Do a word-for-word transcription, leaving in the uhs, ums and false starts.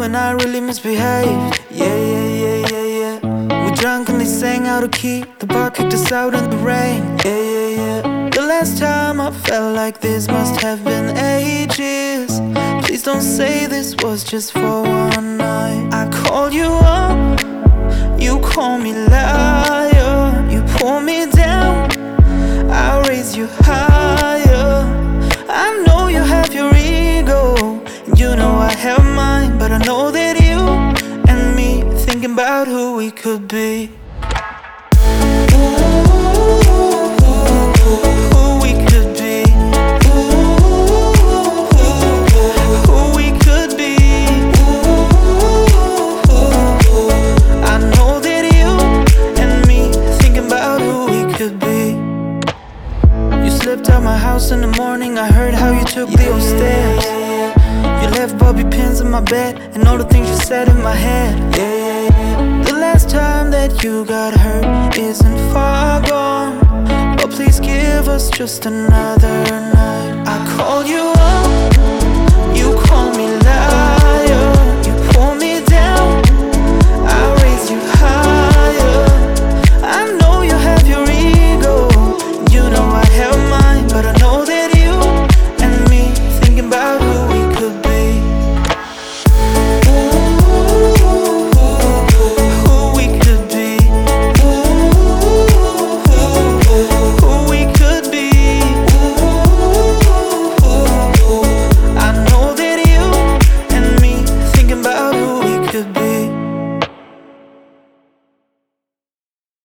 and I really misbehaved. Yeah, yeah, yeah, yeah, yeah. We drank and they sang out of key. The bar kicked us out in the rain. Yeah, yeah, yeah. The last time I felt like this must have been ages. Please don't say this was just for one night. I called you up, you call me liar. You pull me down, I'll raise you higher. I know you have your ego, and you know I have mine, but I know that you and me thinking about who we could be. Who we could be. Who we could be. I know that you and me thinking about who we could be. You slipped out my house in the morning, I heard how you took the old stairs. You left bobby pins in my bed, and all the things you said in my head. Yeah, yeah, yeah. The last time that you got hurt isn't far gone, but please give us just another